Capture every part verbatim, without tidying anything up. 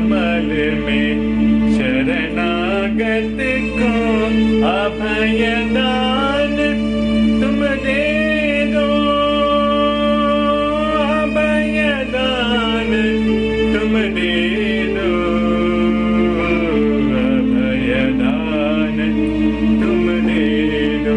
कमल में शरणागत को अभय दान तुम दे दो, अभय दान तुम दे दो, अभय दान तुम दे दो।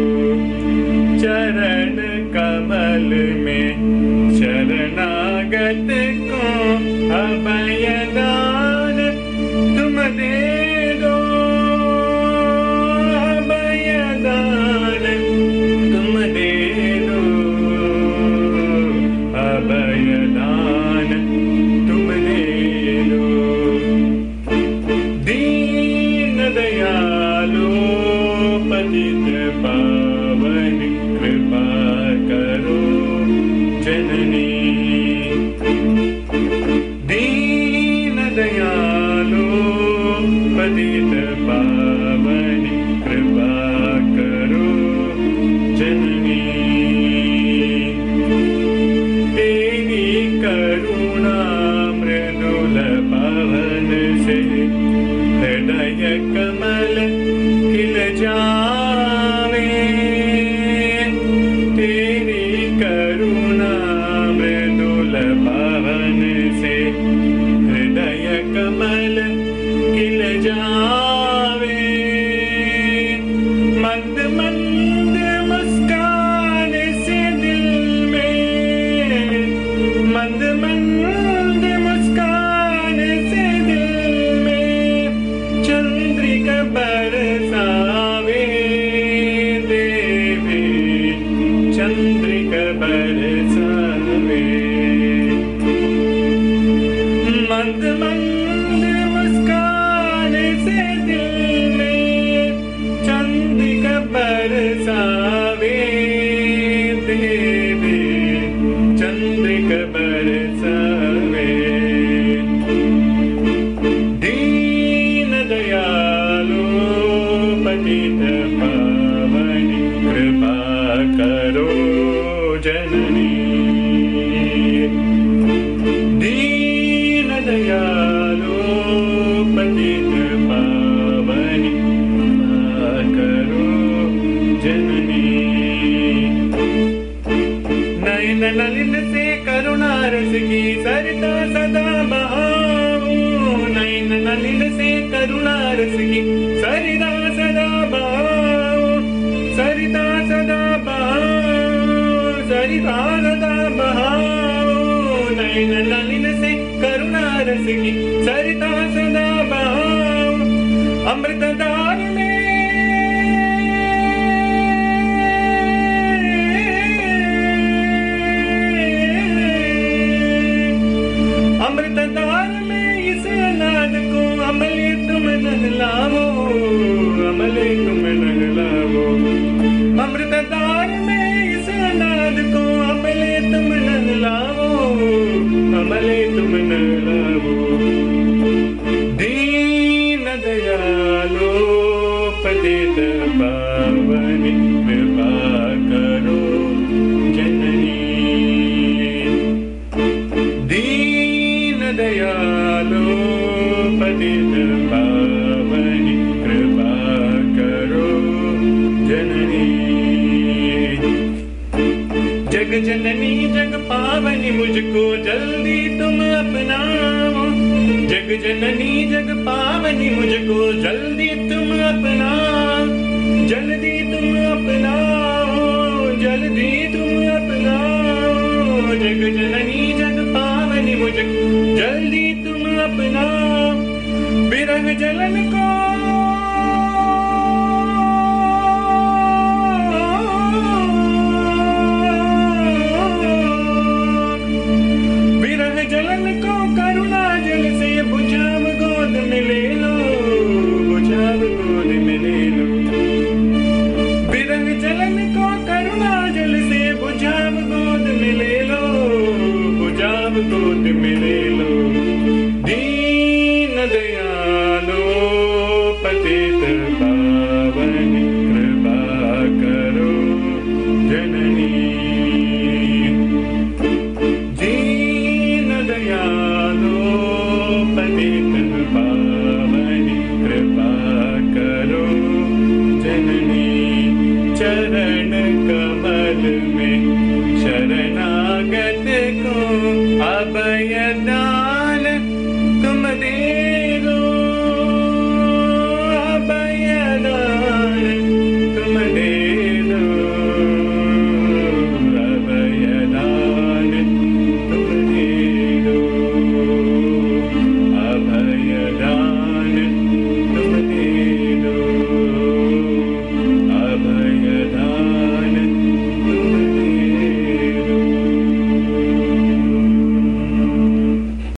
चरण कमल में शरणागत को अभय दान तुम दे दो, अभय दान तुम दे दो, अभय दान तुम दे दो। दीन दयालु पतित पावन कृपा करो जननी, दीन दयालु पतित पावन कृपा करो जननी। तेरी करुणा मृदुल पवन से हृदय कमल खिल जावे, तेरी करुणा मृदुल पवन से हृदय कमल खिल जावे। मंद मंद मुस्कान से दिल में, मंद मंद मुस्कान से दिल में चंद्रिका बरसावे देवी, चंद्रिका बरसावे। मंद मंद मुस्कान से दिल में चंद्रिका बरसावे देवी, चंद्रिका बरसावे। दीन दयालु पतित पावन कृपा करो जननी, दीन दयालु पतित पावन कृपा करो जननी। नयन नलिन से करुणा रस की सरिता सदा बहाओ, नयन नलिन से करुणा रस की सरिता सदा बहाओ, सरिता सदा बहाओ, सरिता सदा बहाओ। नयन नलिन से करुणा रस की सरिता सदा बहाओ। अमृत दान में अमृत दान में इस अनाथ को अमले तुम नहलाओ, अमले तुम नहलाओ। अमृत दान में इस अनाथ को अमले तुम नहलाओ, अमले तुम नहलाओ। दीन दयालु पतित पावन कृपा करो जननी, दीन दयालु पतित पावन कृपा करो जननी। जग जननी जग पावनी मुझको जल्दी तुम अपनाओ, जग जननी जग पावनी मुझको जल्दी तुम अपनाओ, जल्दी तुम अपनाओ, जल्दी तुम अपनाओ। जग जननी जग पावनी मुझको जल्दी तुम अपनाओ। विरह जलन को